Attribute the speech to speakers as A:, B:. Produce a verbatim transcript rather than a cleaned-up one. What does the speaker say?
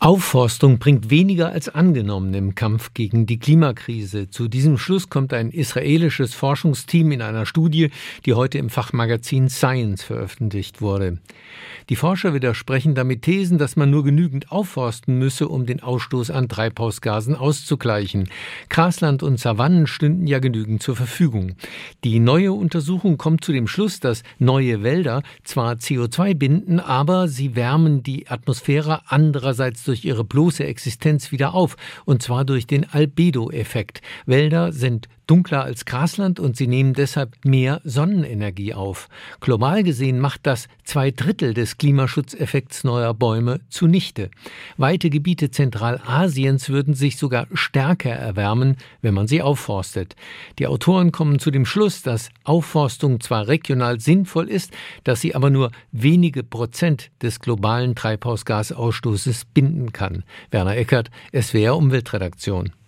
A: Aufforstung bringt weniger als angenommen im Kampf gegen die Klimakrise. Zu diesem Schluss kommt ein israelisches Forschungsteam in einer Studie, die heute im Fachmagazin Science veröffentlicht wurde. Die Forscher widersprechen damit Thesen, dass man nur genügend aufforsten müsse, um den Ausstoß an Treibhausgasen auszugleichen. Grasland und Savannen stünden ja genügend zur Verfügung. Die neue Untersuchung kommt zu dem Schluss, dass neue Wälder zwar C O zwei binden, aber sie wärmen die Atmosphäre andererseits durch ihre bloße Existenz wieder auf, und zwar durch den Albedo-Effekt. Wälder sind dunkler als Grasland und sie nehmen deshalb mehr Sonnenenergie auf. Global gesehen macht das zwei Drittel des Klimaschutzeffekts neuer Bäume zunichte. Weite Gebiete Zentralasiens würden sich sogar stärker erwärmen, wenn man sie aufforstet. Die Autoren kommen zu dem Schluss, dass Aufforstung zwar regional sinnvoll ist, dass sie aber nur wenige Prozent des globalen Treibhausgasausstoßes binden kann. Werner Eckert, S W R Umweltredaktion.